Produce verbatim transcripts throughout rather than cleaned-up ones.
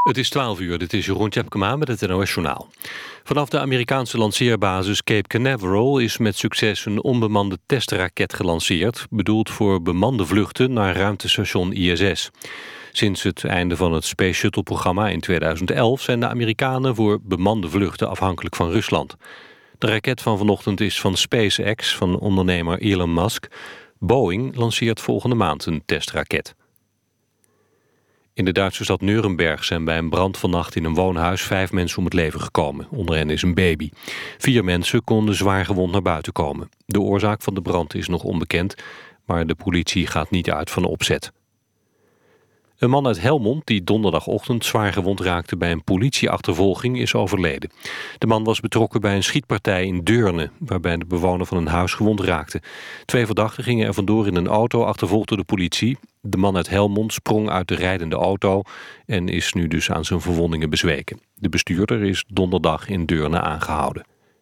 Het is twaalf uur, dit is Jeroen Tjepkema met het N O S Journaal. Vanaf de Amerikaanse lanceerbasis Cape Canaveral is met succes een onbemande testraket gelanceerd, bedoeld voor bemande vluchten naar ruimtestation I S S. Sinds het einde van het Space Shuttle-programma in tweeduizend elf zijn de Amerikanen voor bemande vluchten afhankelijk van Rusland. De raket van vanochtend is van SpaceX, van ondernemer Elon Musk. Boeing lanceert volgende maand een testraket. In de Duitse stad Nuremberg zijn bij een brand vannacht in een woonhuis vijf mensen om het leven gekomen. Onder hen is een baby. Vier mensen konden zwaar gewond naar buiten komen. De oorzaak van de brand is nog onbekend, maar de politie gaat niet uit van opzet. Een man uit Helmond die donderdagochtend zwaar gewond raakte bij een politieachtervolging is overleden. De man was betrokken bij een schietpartij in Deurne, waarbij de bewoner van een huis gewond raakte. Twee verdachten gingen er vandoor in een auto, achtervolgd door de politie. De man uit Helmond sprong uit de rijdende auto en is nu dus aan zijn verwondingen bezweken. De bestuurder is donderdag in Deurne aangehouden.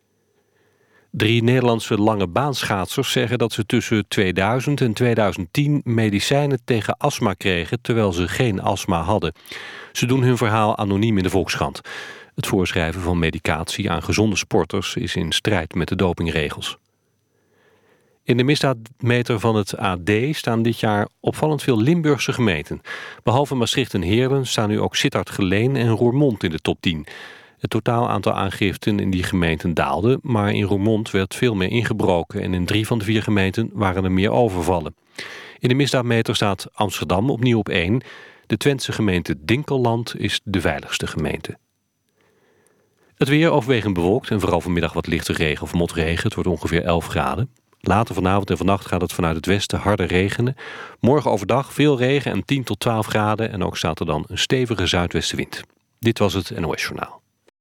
Drie Nederlandse lange baanschaatsers zeggen dat ze tussen tweeduizend en tweeduizend tien medicijnen tegen astma kregen, terwijl ze geen astma hadden. Ze doen hun verhaal anoniem in de Volkskrant. Het voorschrijven van medicatie aan gezonde sporters is in strijd met de dopingregels. In de misdaadmeter van het A D staan dit jaar opvallend veel Limburgse gemeenten. Behalve Maastricht en Heerlen staan nu ook Sittard-Geleen en Roermond in de top tien. Het totaal aantal aangiften in die gemeenten daalde, maar in Roermond werd veel meer ingebroken en in drie van de vier gemeenten waren er meer overvallen. In de misdaadmeter staat Amsterdam opnieuw op één. De Twentse gemeente Dinkelland is de veiligste gemeente. Het weer overwegend bewolkt en vooral vanmiddag wat lichte regen of motregen. Het wordt ongeveer elf graden. Later vanavond en vannacht gaat het vanuit het westen harder regenen. Morgen overdag veel regen en tien tot twaalf graden en ook staat er dan een stevige zuidwestenwind. Dit was het N O S Journaal.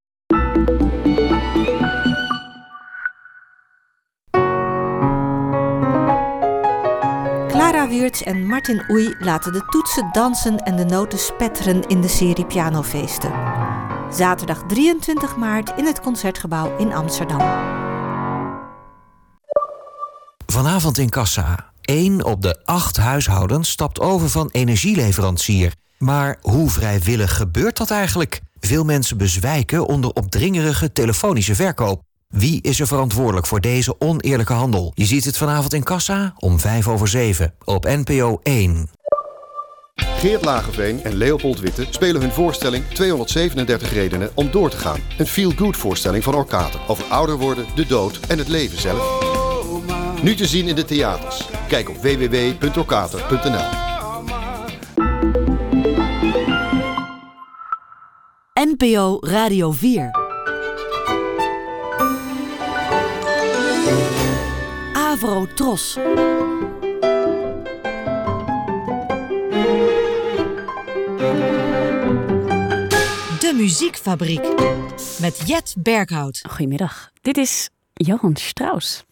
Clara Wiertz en Martin Oei laten de toetsen dansen en de noten spetteren in de serie Pianofeesten. Zaterdag drieëntwintig maart in het Concertgebouw in Amsterdam. Vanavond in Kassa. Eén op de acht huishoudens stapt over van energieleverancier. Maar hoe vrijwillig gebeurt dat eigenlijk? Veel mensen bezwijken onder opdringerige telefonische verkoop. Wie is er verantwoordelijk voor deze oneerlijke handel? Je ziet het vanavond in Kassa om vijf over zeven op N P O één. Geert Lageveen en Leopold Witte spelen hun voorstelling tweehonderdzevenendertig redenen om door te gaan. Een feel-good voorstelling van Orkater over ouder worden, de dood en het leven zelf. Nu te zien in de theaters. Kijk op w w w punt orkater punt n l. N P O Radio vier. Avro Tros. De Muziekfabriek. Met Jet Berghout. Goedemiddag. Dit is Johann Strauss.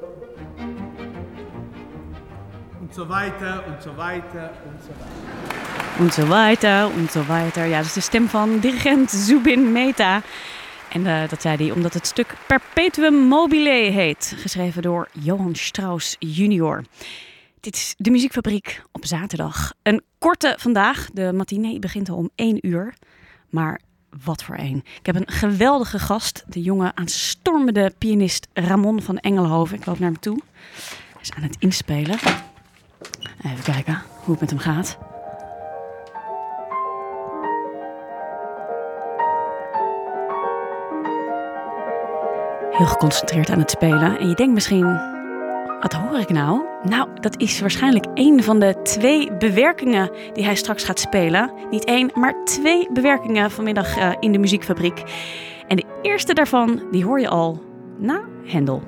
Und so weiter, und so weiter, und so weiter. Und so weiter, und so weiter. Ja, dat is de stem van dirigent Zubin Mehta. En uh, dat zei hij omdat het stuk Perpetuum mobile heet. Geschreven door Johann Strauss junior. Dit is de Muziekfabriek op zaterdag. Een korte vandaag. De matinee begint al om één uur. Maar wat voor één. Ik heb een geweldige gast. De jonge aanstormende pianist Ramon van Engelhoven. Ik loop naar hem toe. Hij is aan het inspelen. Even kijken hoe het met hem gaat. Heel geconcentreerd aan het spelen. En je denkt misschien, wat hoor ik nou? Nou, dat is waarschijnlijk één van de twee bewerkingen die hij straks gaat spelen. Niet één, maar twee bewerkingen vanmiddag uh, in de Muziekfabriek. En de eerste daarvan, die hoor je al na Händel.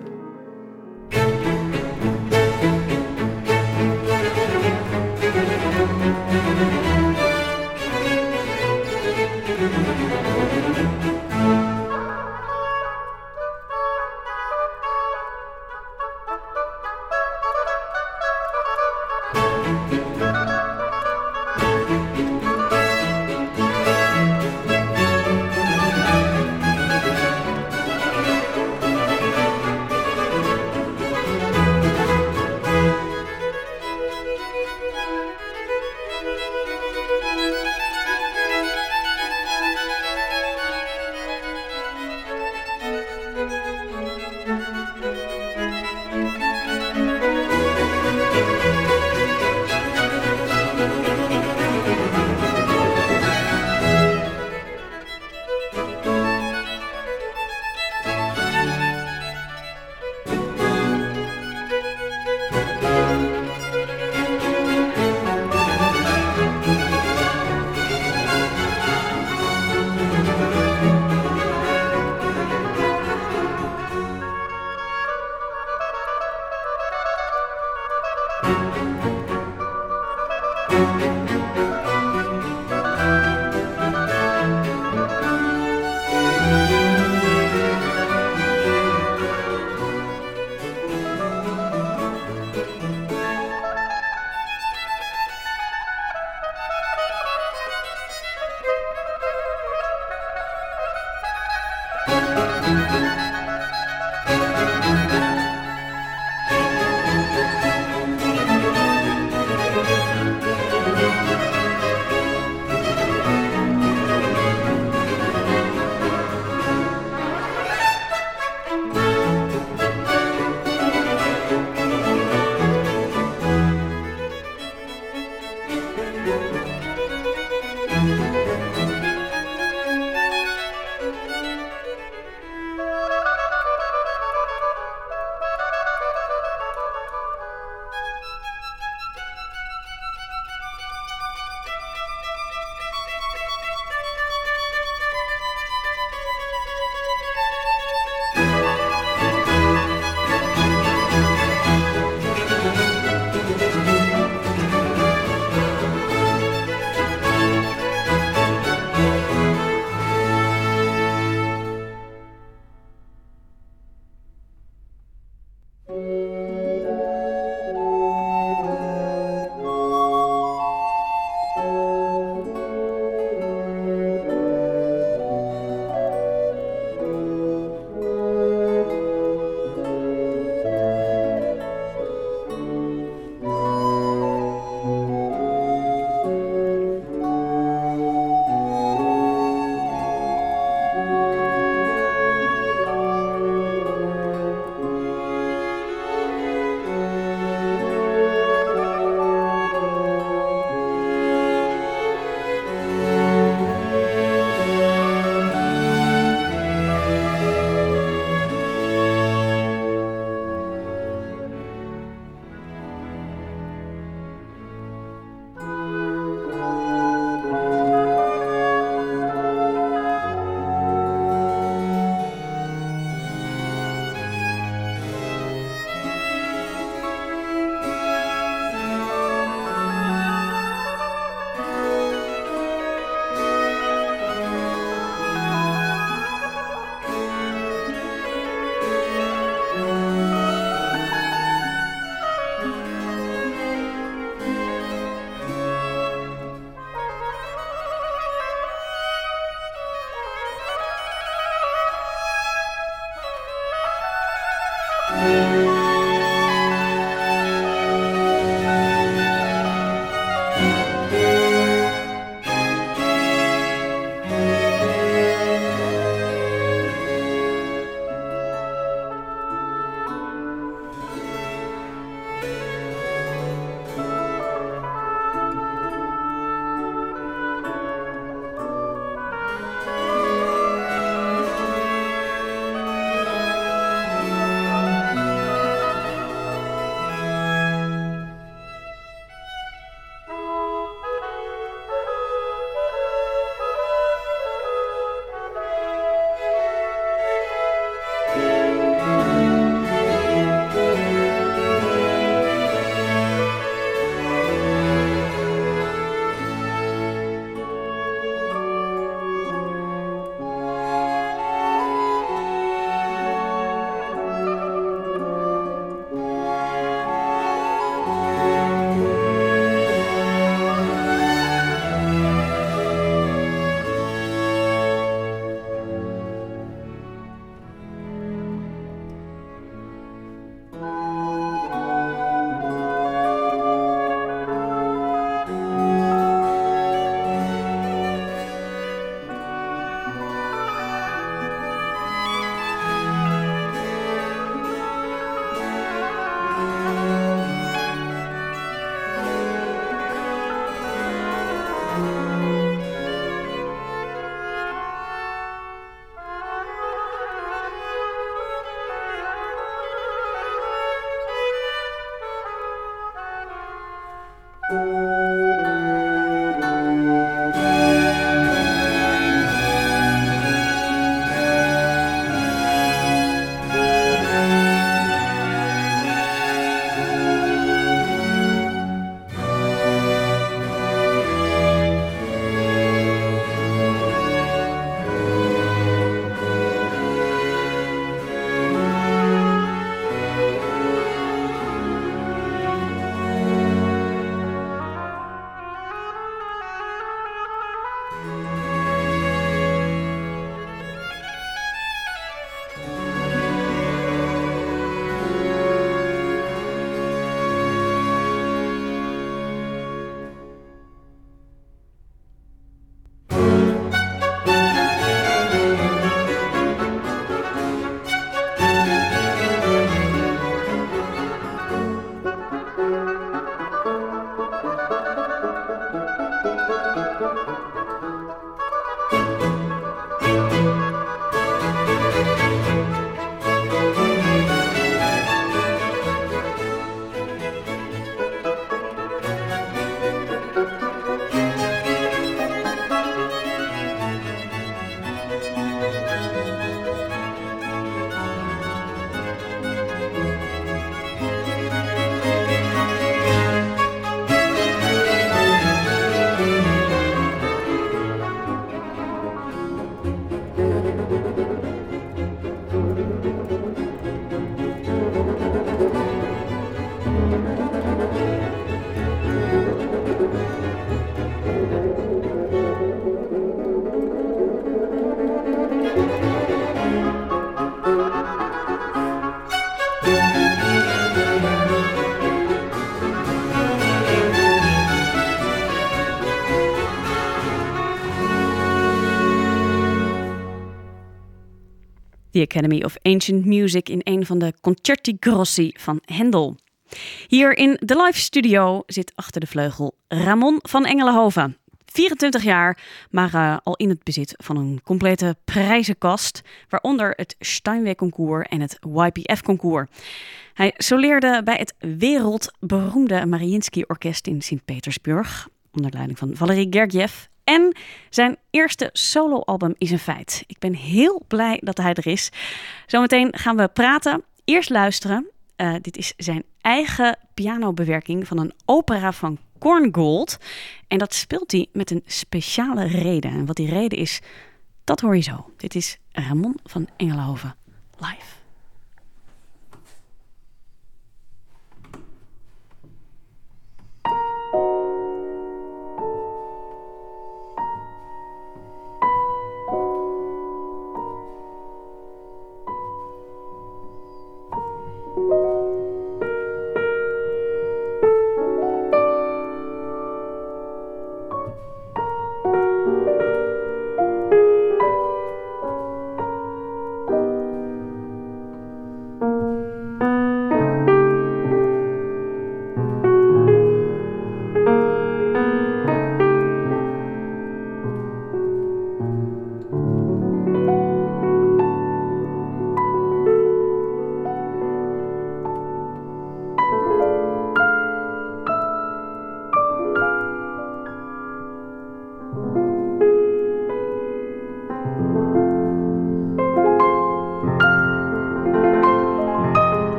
The Academy of Ancient Music in een van de Concerti Grossi van Händel. Hier in de live studio zit achter de vleugel Ramon van Engelenhoven. vierentwintig jaar, maar uh, al in het bezit van een complete prijzenkast, waaronder het Steinway-concours en het Y P F-concours. Hij soleerde bij het wereldberoemde Mariinsky-orkest in Sint-Petersburg, onder leiding van Valery Gergiev. En zijn eerste soloalbum is een feit. Ik ben heel blij dat hij er is. Zometeen gaan we praten. Eerst luisteren. Uh, dit is zijn eigen pianobewerking van een opera van Korngold. En dat speelt hij met een speciale reden. En wat die reden is, dat hoor je zo. Dit is Ramon van Engelenhoven live.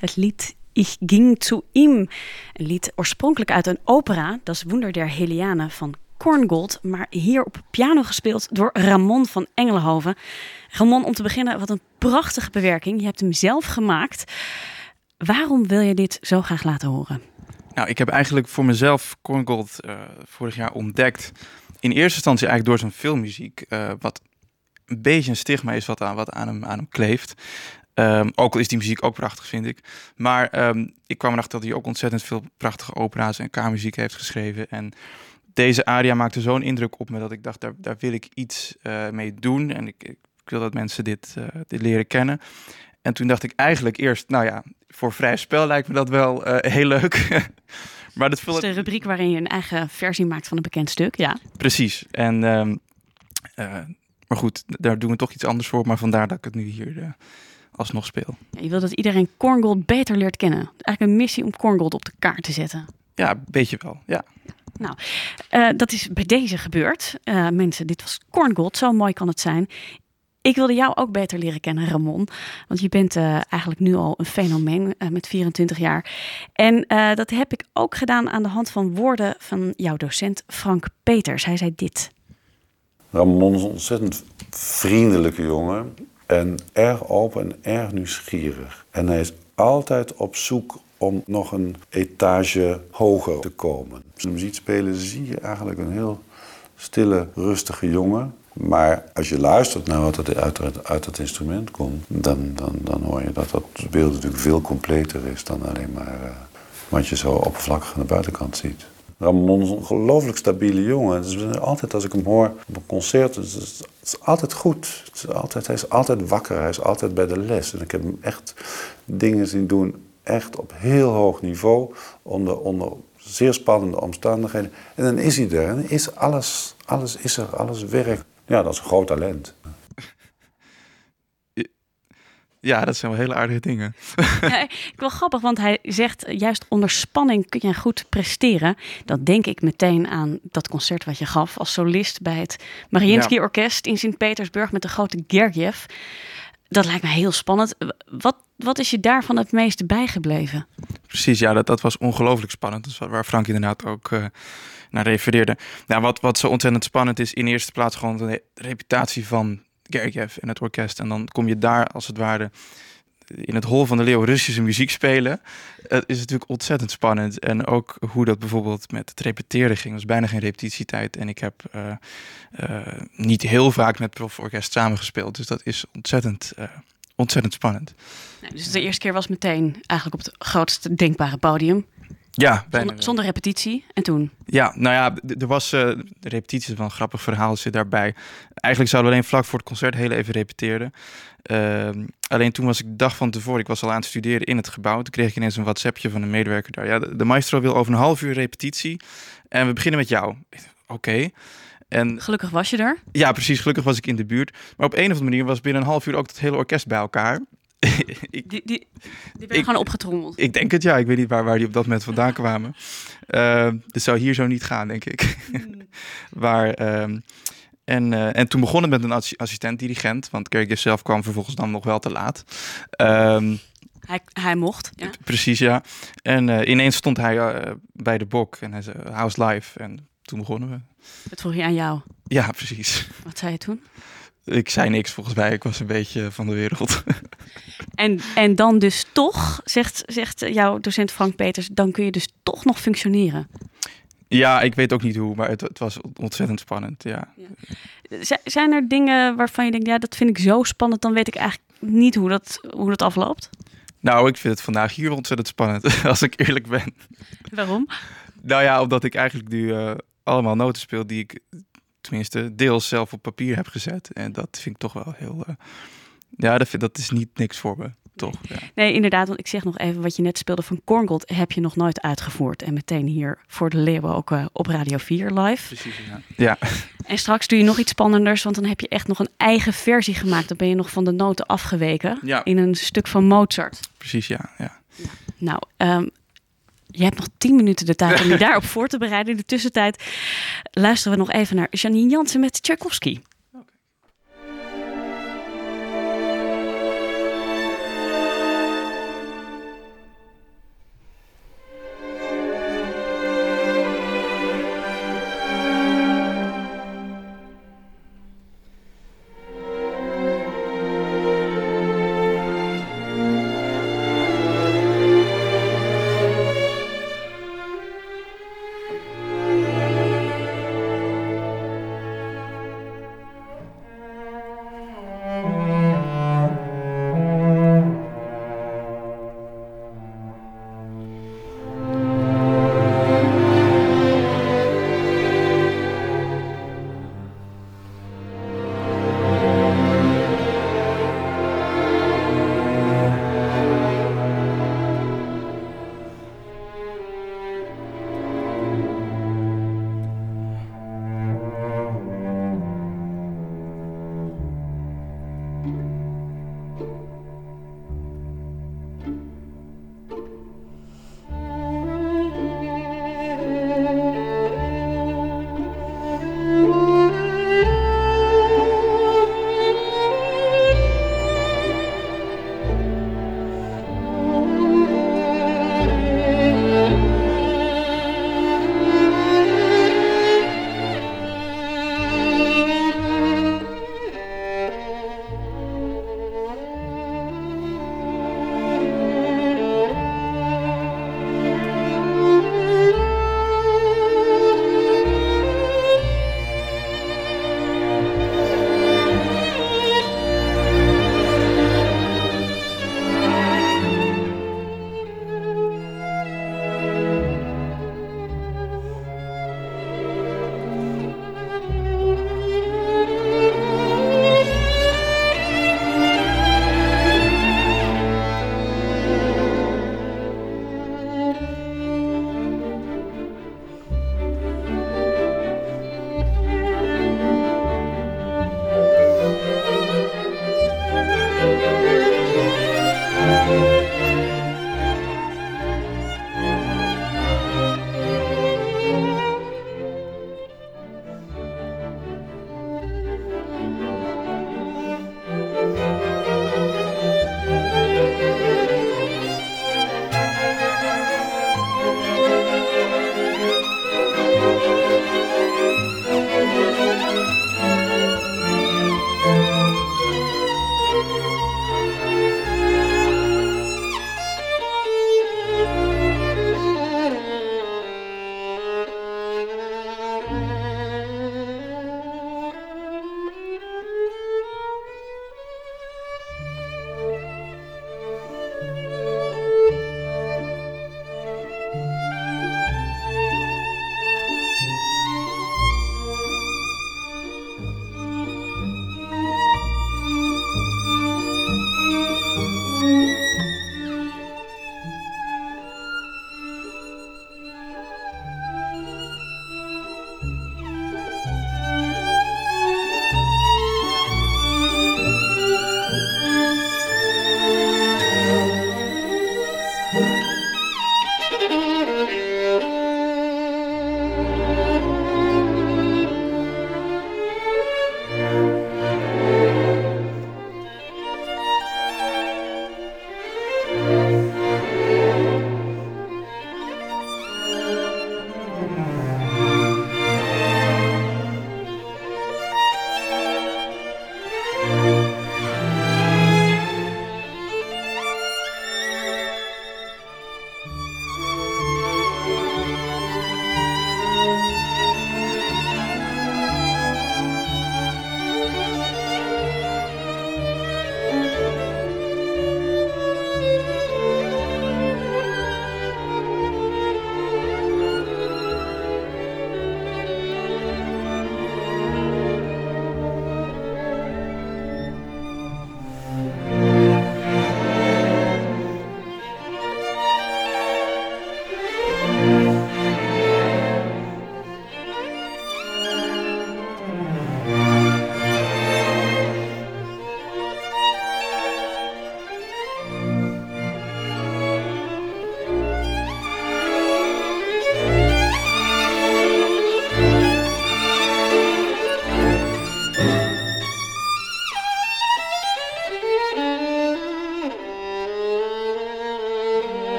Het lied Ich ging zu ihm. Een lied oorspronkelijk uit een opera, dat is Wunder der Heliane van Korngold, maar hier op piano gespeeld door Ramon van Engelhoven. Ramon, om te beginnen, wat een prachtige bewerking. Je hebt hem zelf gemaakt. Waarom wil je dit zo graag laten horen? Nou, ik heb eigenlijk voor mezelf Korngold uh, vorig jaar ontdekt. In eerste instantie eigenlijk door zijn filmmuziek, uh, wat een beetje een stigma is wat aan, wat aan, hem, aan hem kleeft. Um, ook al is die muziek ook prachtig, vind ik. Maar um, ik kwam erachter dat hij ook ontzettend veel prachtige opera's en kamermuziek heeft geschreven. En deze aria maakte zo'n indruk op me dat ik dacht, daar, daar wil ik iets uh, mee doen. En ik, ik wil dat mensen dit, uh, dit leren kennen. En toen dacht ik eigenlijk eerst, nou ja, voor vrij spel lijkt me dat wel uh, heel leuk. Maar dat is de rubriek waarin je een eigen versie maakt van een bekend stuk, ja. Precies. En, um, uh, maar goed, daar doen we toch iets anders voor. Maar vandaar dat ik het nu hier uh, alsnog speel. Ja, je wil dat iedereen Korngold beter leert kennen. Eigenlijk een missie om Korngold op de kaart te zetten. Ja, een beetje wel, ja. Nou, uh, dat is bij deze gebeurd. Uh, mensen, dit was Korngold. Zo mooi kan het zijn. Ik wilde jou ook beter leren kennen, Ramon. Want je bent uh, eigenlijk nu al een fenomeen uh, met vierentwintig jaar. En uh, dat heb ik ook gedaan aan de hand van woorden van jouw docent Frank Peters. Hij zei dit. Ramon is een ontzettend vriendelijke jongen. En erg open en erg nieuwsgierig. En hij is altijd op zoek om nog een etage hoger te komen. Als je hem ziet spelen zie je eigenlijk een heel stille, rustige jongen. Maar als je luistert naar wat er uit het, uit het instrument komt, dan, dan, dan hoor je dat dat beeld natuurlijk veel completer is dan alleen maar uh, wat je zo oppervlakkig aan de buitenkant ziet. Ramon is een ongelooflijk stabiele jongen. Dus altijd als ik hem hoor op een concert, het is, het is altijd goed. Het is altijd, hij is altijd wakker, hij is altijd bij de les. En ik heb hem echt dingen zien doen, echt op heel hoog niveau, onder, onder zeer spannende omstandigheden. En dan is hij er en dan is alles, alles is er, alles werkt. Ja, dat is een groot talent. Ja, dat zijn wel hele aardige dingen. Ja, ik wil grappig, want hij zegt juist onder spanning kun je goed presteren. Dat denk ik meteen aan dat concert wat je gaf als solist bij het Mariinsky ja. Orkest in Sint-Petersburg met de grote Gergiev. Dat lijkt me heel spannend. Wat, wat is je daarvan het meeste bijgebleven? Precies, ja, dat, dat was ongelooflijk spannend. Dat is waar Frank inderdaad ook uh, naar refereerde. Nou, wat, wat zo ontzettend spannend is, in eerste plaats gewoon de reputatie van Gergiev en het orkest. En dan kom je daar als het ware in het hol van de leeuw Russische muziek spelen. Het is natuurlijk ontzettend spannend. En ook hoe dat bijvoorbeeld met het repeteren ging. Er was bijna geen repetitietijd. En ik heb uh, uh, niet heel vaak met proforkest samengespeeld. Dus dat is ontzettend, uh, ontzettend spannend. Nou, dus de eerste keer was meteen eigenlijk op het grootste denkbare podium. Ja, bijna zonder, zonder repetitie. En toen? Ja, nou ja, er was uh, de repetitie van een grappig verhaal zit daarbij. Eigenlijk zouden we alleen vlak voor het concert heel even repeteren. Uh, alleen toen was ik de dag van tevoren, ik was al aan het studeren in het gebouw. Toen kreeg ik ineens een WhatsAppje van een medewerker daar. Ja, de, de maestro wil over een half uur repetitie. En we beginnen met jou. Oké. Okay. En gelukkig was je er? Ja, precies. Gelukkig was ik in de buurt. Maar op een of andere manier was binnen een half uur ook het hele orkest bij elkaar. ik, die, die, die werden gewoon opgetrommeld. Ik denk het, ja. Ik weet niet waar, waar die op dat moment vandaan kwamen. Uh, dus zou hier zo niet gaan, denk ik. Hmm. maar, um, en, uh, en toen begon het met een assistent-dirigent. Want Gergiev zelf kwam vervolgens dan nog wel te laat. Um, hij, hij mocht, ja. Precies, ja. En uh, ineens stond hij uh, bij de bok en hij zei, how's live? En toen begonnen we. Dat vroeg je aan jou? Ja, precies. Wat zei je toen? Ik zei niks volgens mij. Ik was een beetje van de wereld. En, en dan dus toch, zegt, zegt jouw docent Frank Peters, dan kun je dus toch nog functioneren. Ja, ik weet ook niet hoe, maar het, het was ontzettend spannend, ja. ja. Zijn er dingen waarvan je denkt, ja, dat vind ik zo spannend, dan weet ik eigenlijk niet hoe dat, hoe dat afloopt? Nou, ik vind het vandaag hier ontzettend spannend, als ik eerlijk ben. Waarom? Nou ja, omdat ik eigenlijk nu uh, allemaal noten speel die ik tenminste deels zelf op papier heb gezet. En dat vind ik toch wel heel... Uh, ja, dat, vind, dat is niet niks voor me, toch? Ja. Nee, inderdaad, want ik zeg nog even, wat je net speelde van Korngold heb je nog nooit uitgevoerd. En meteen hier voor de Leeuwen ook uh, op Radio vier live. Precies, ja. ja. En straks doe je nog iets spannenders, want dan heb je echt nog een eigen versie gemaakt. Dan ben je nog van de noten afgeweken ja. in een stuk van Mozart. Precies, ja. ja. ja. Nou, um, je hebt nog tien minuten de tijd om je daarop voor te bereiden. In de tussentijd luisteren we nog even naar Janine Jansen met Tchaikovsky.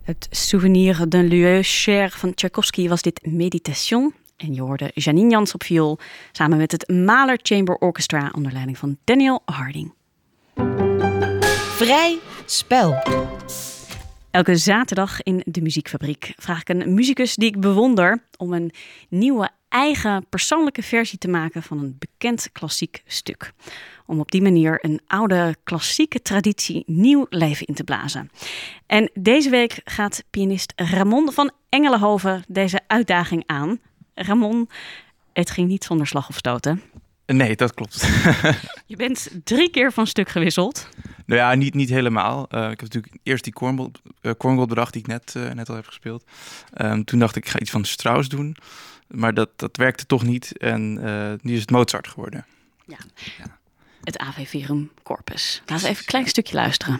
Het Souvenir d'un lieu cher van Tchaikovsky was dit Meditation. En je hoorde Janine Jans op viool samen met het Mahler Chamber Orchestra onder leiding van Daniel Harding. Vrij spel. Elke zaterdag in de Muziekfabriek vraag ik een muzikus die ik bewonder om een nieuwe eigen persoonlijke versie te maken van een bekend klassiek stuk. Om op die manier een oude klassieke traditie nieuw leven in te blazen. En deze week gaat pianist Ramon van Engelenhoven deze uitdaging aan. Ramon, het ging niet zonder slag of stoot, hè? Nee, dat klopt. Je bent drie keer van stuk gewisseld. Nou ja, niet, niet helemaal. Uh, ik heb natuurlijk eerst die Korngold, uh, Korngold bedacht die ik net, uh, net al heb gespeeld. Um, toen dacht ik, ik ga iets van Strauss doen. Maar dat, dat werkte toch niet. En uh, nu is het Mozart geworden. Ja, ja. Het Ave Verum Corpus. Laten we even een klein stukje luisteren.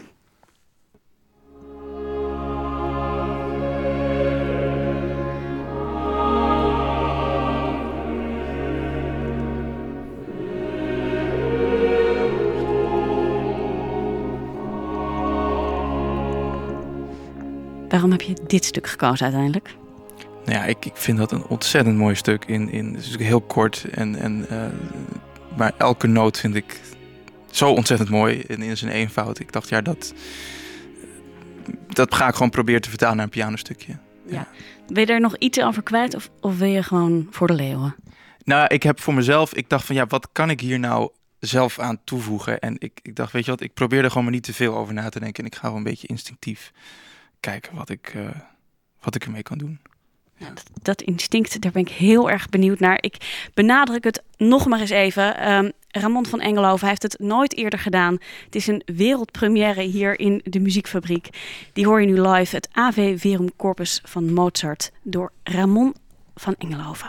Waarom heb je dit stuk gekozen uiteindelijk? Nou ja, ik, ik vind dat een ontzettend mooi stuk. In, in, het is natuurlijk heel kort. En, en, uh, maar elke noot vind ik zo ontzettend mooi. En in zijn eenvoud. Ik dacht, ja, dat, dat ga ik gewoon proberen te vertalen naar een pianostukje. Ja. Ja. Ben je er nog iets over kwijt? Of, of wil je gewoon voor de leeuwen? Nou, ik heb voor mezelf... Ik dacht van, ja, wat kan ik hier nou zelf aan toevoegen? En ik, ik dacht, weet je wat, ik probeer er gewoon maar niet te veel over na te denken. En ik ga gewoon een beetje instinctief kijken wat ik, uh, wat ik ermee kan doen. Ja, dat, dat instinct, daar ben ik heel erg benieuwd naar. Ik benadruk het nog maar eens even. Um, Ramon van Engelenhoven heeft het nooit eerder gedaan. Het is een wereldpremière hier in de Muziekfabriek. Die hoor je nu live, het Ave Verum Corpus van Mozart door Ramon van Engelenhoven.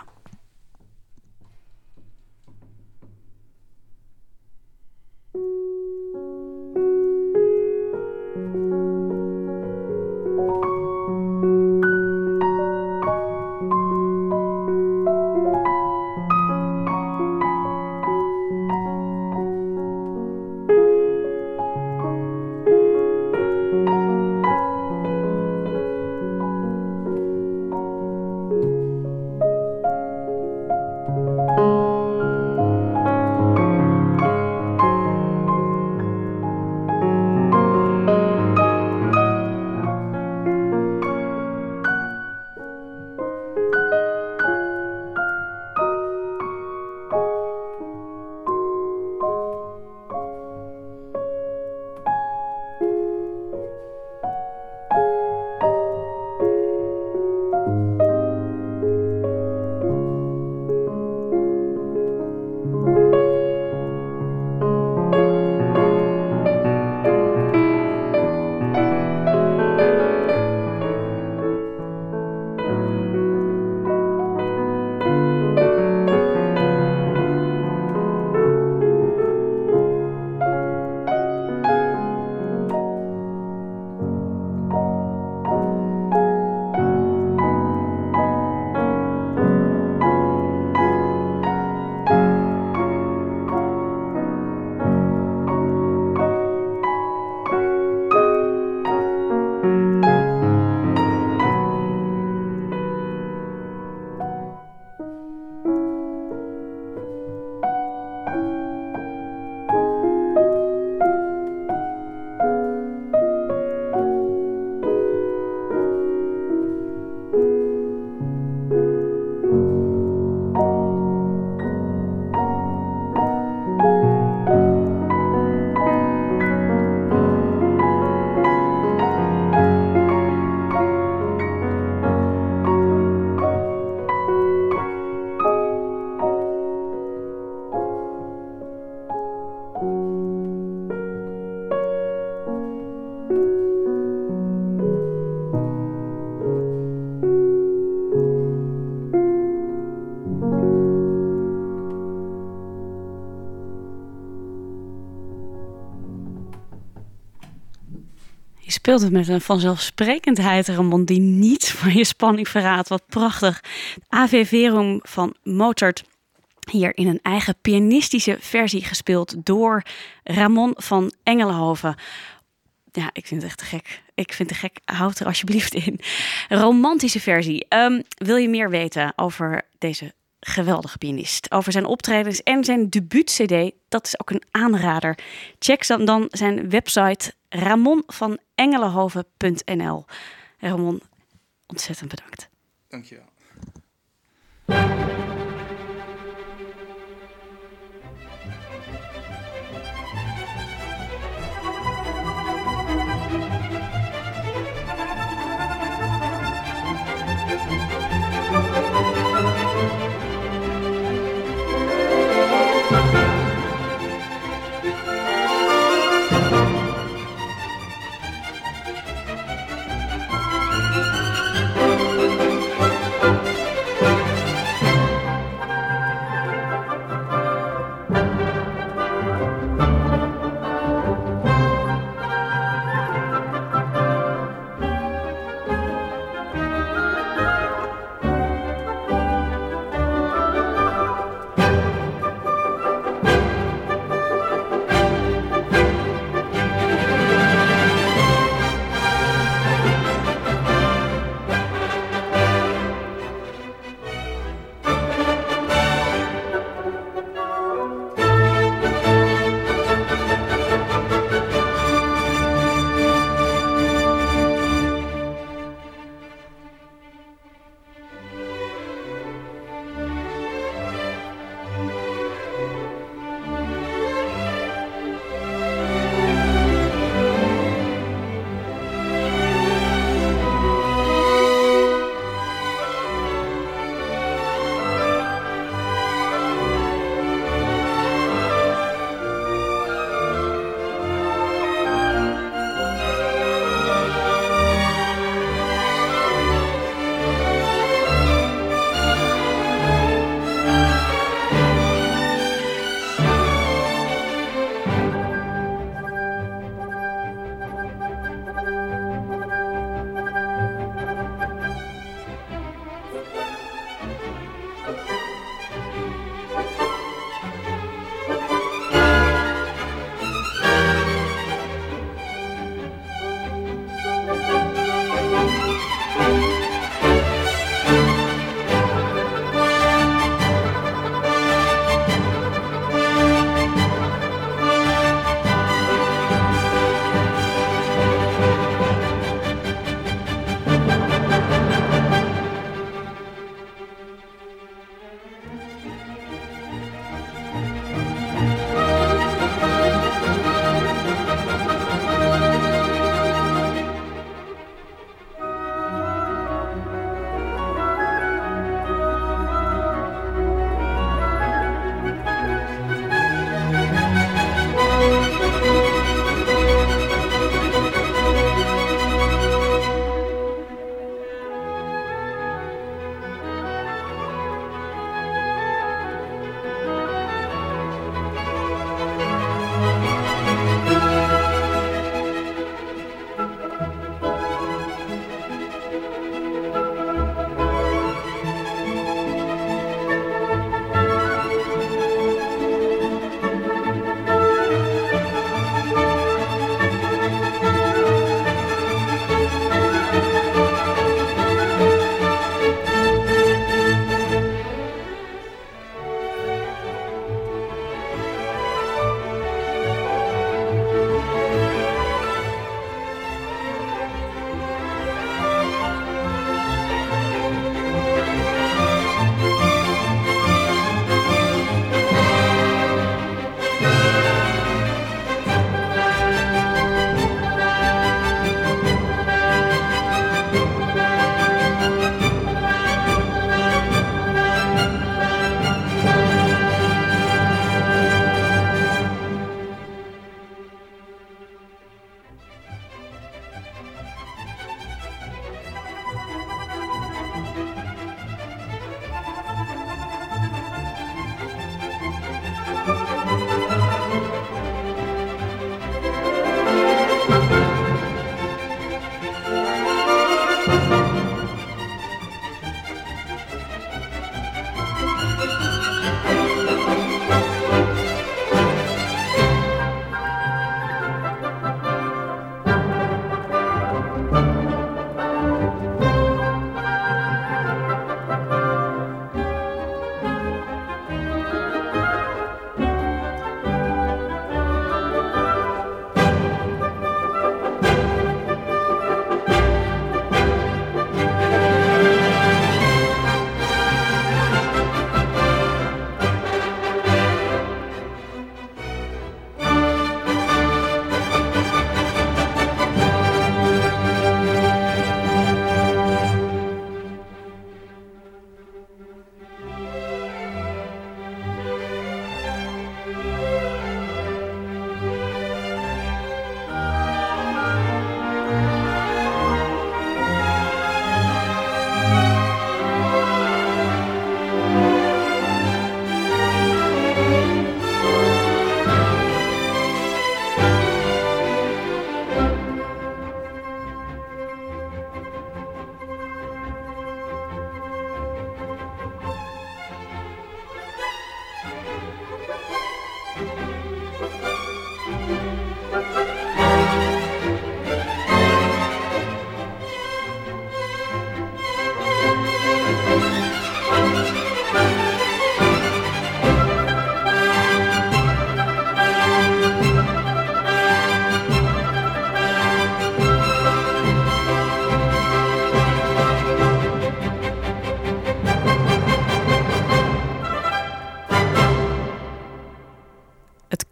Je speelt het met een vanzelfsprekendheid, Ramon, die niets van je spanning verraadt. Wat prachtig. Ave Verum van Mozart, hier in een eigen pianistische versie gespeeld door Ramon van Engelenhoven. Ja, ik vind het echt te gek. Ik vind het te gek. Houd er alsjeblieft in. Romantische versie. Um, wil je meer weten over deze geweldige pianist? Over zijn optredens en zijn debuut-cd? Dat is ook een aanrader. Check dan, dan zijn website ramon van engelenhoven punt n l. Ramon, ontzettend bedankt. Dankjewel.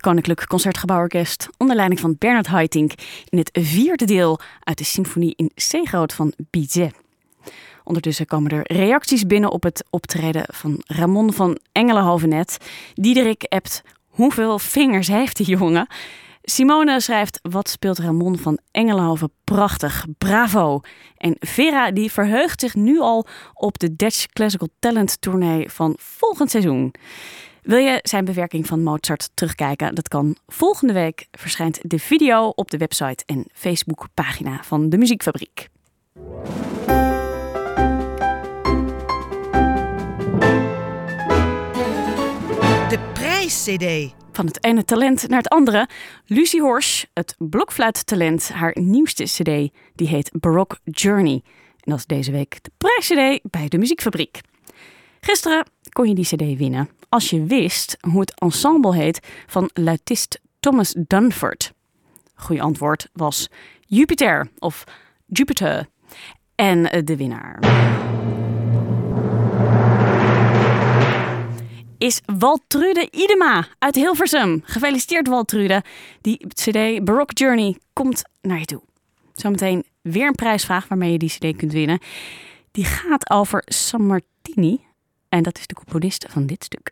Koninklijk Concertgebouworkest onder leiding van Bernard Haitink in het vierde deel uit de symfonie in C-groot van Bizet. Ondertussen komen er reacties binnen op het optreden van Ramon van Engelenhoven net. Diederik appt, hoeveel vingers heeft die jongen? Simone schrijft, wat speelt Ramon van Engelenhoven prachtig, bravo. En Vera die verheugt zich nu al op de Dutch Classical Talent Tournee van volgend seizoen. Wil je zijn bewerking van Mozart terugkijken? Dat kan. Volgende week verschijnt de video op de website en Facebookpagina van de Muziekfabriek. De prijs-C D. Van het ene talent naar het andere. Lucie Horsch, het blokfluittalent, haar nieuwste cd, die heet Baroque Journey. En dat is deze week de prijs-C D bij de Muziekfabriek. Gisteren kon je die cd winnen als je wist hoe het ensemble heet van luitist Thomas Dunford. Goeie antwoord was Jupiter of Jupiter. En de winnaar is Waltrude Idema uit Hilversum. Gefeliciteerd Waltrude. Die cd Baroque Journey komt naar je toe. Zometeen weer een prijsvraag waarmee je die cd kunt winnen. Die gaat over Sammartini. En dat is de componist van dit stuk.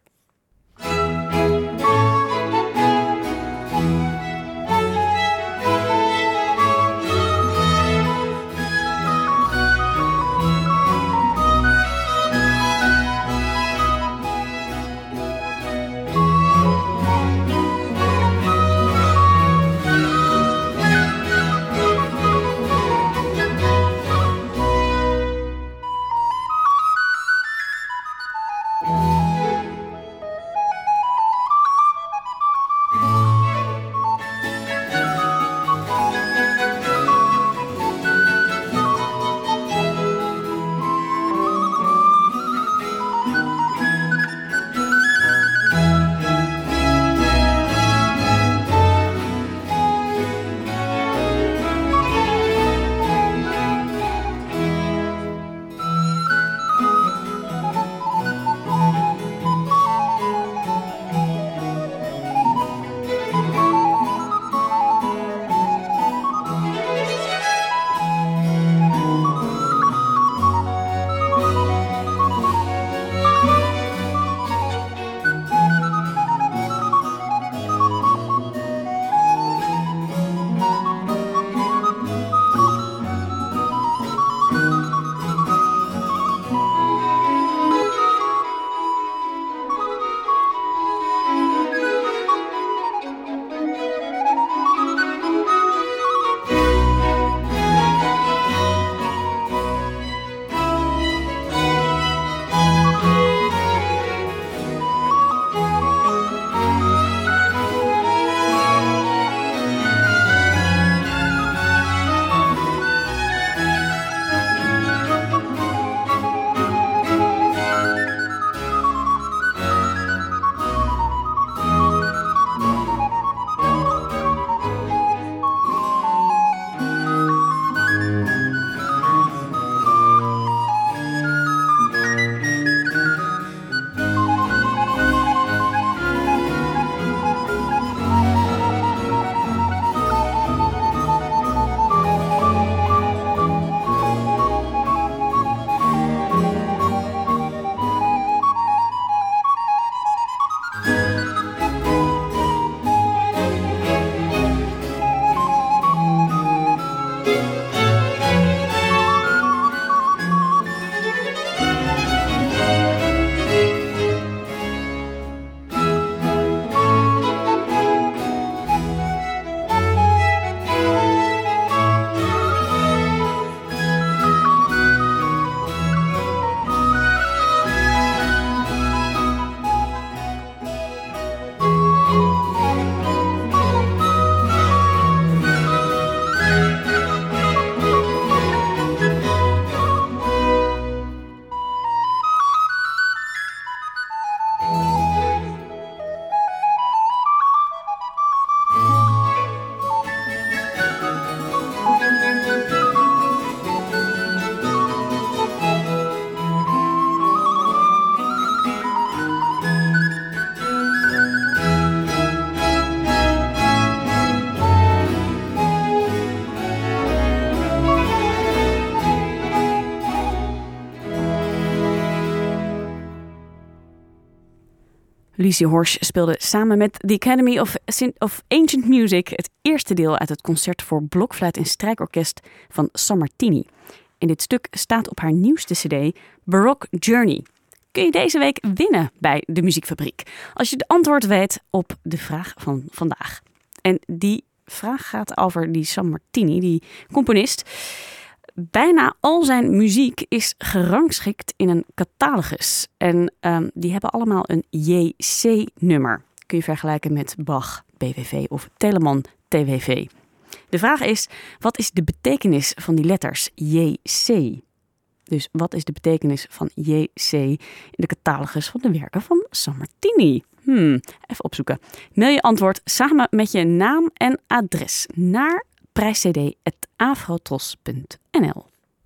Lucy Horsch speelde samen met The Academy of, of Ancient Music het eerste deel uit het concert voor blokfluit en strijkorkest van Sammartini. En dit stuk staat op haar nieuwste cd, Baroque Journey. Kun je deze week winnen bij de Muziekfabriek, als je het antwoord weet op de vraag van vandaag. En die vraag gaat over die Sammartini, die componist. Bijna al zijn muziek is gerangschikt in een catalogus. En um, die hebben allemaal een J C-nummer. Kun je vergelijken met Bach, B W V of Telemann, T W V. De vraag is, wat is de betekenis van die letters J C? Dus wat is de betekenis van J C in de catalogus van de werken van Sammartini? Hmm, even opzoeken. Mail je antwoord samen met je naam en adres naar prijscd at afrotros punt n l.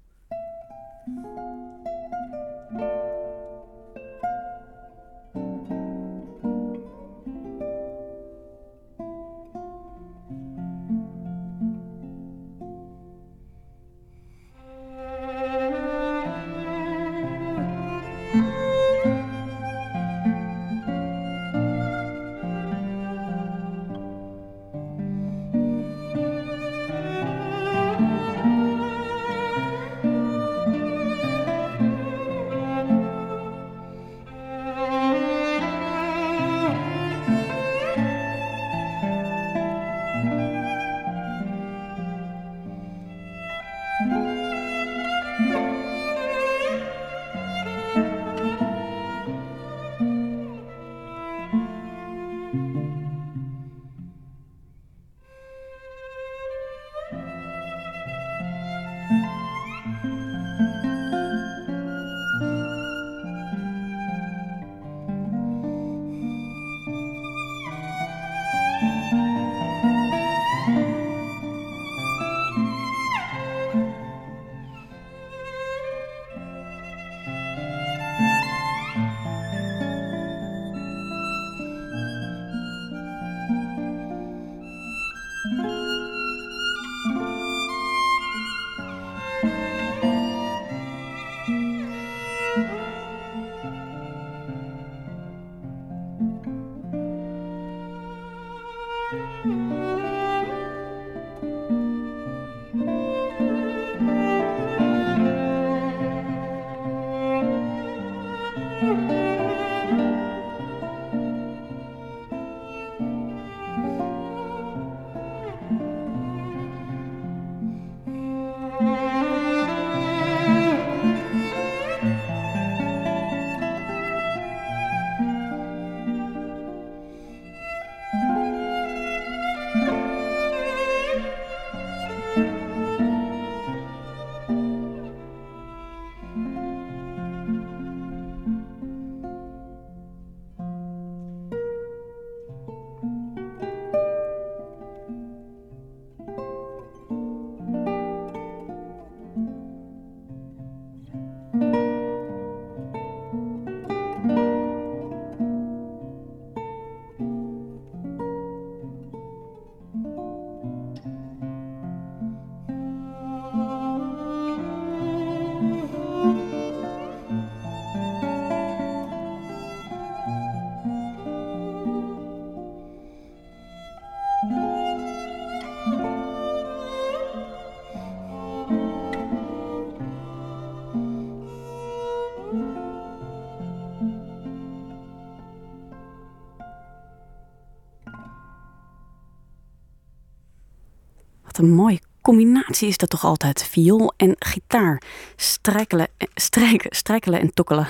Wat een mooie combinatie is dat toch altijd. Viool en gitaar. Strijkelen, strijken, strijkelen en tokkelen.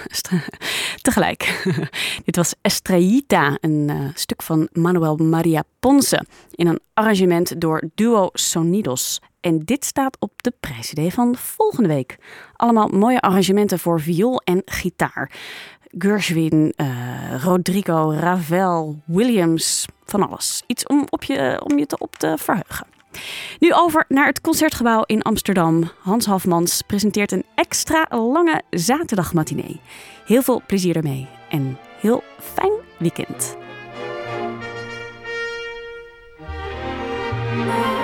Tegelijk. Dit was Estrellita, een uh, stuk van Manuel Maria Ponce. In een arrangement door Duo Sonidos. En dit staat op de prijscd van volgende week. Allemaal mooie arrangementen voor viool en gitaar. Gershwin, uh, Rodrigo, Ravel, Williams, van alles. Iets om, op je, om je te op te verheugen. Nu over naar het Concertgebouw in Amsterdam. Hans Hafmans presenteert een extra lange zaterdagmatinee. Heel veel plezier ermee en heel fijn weekend.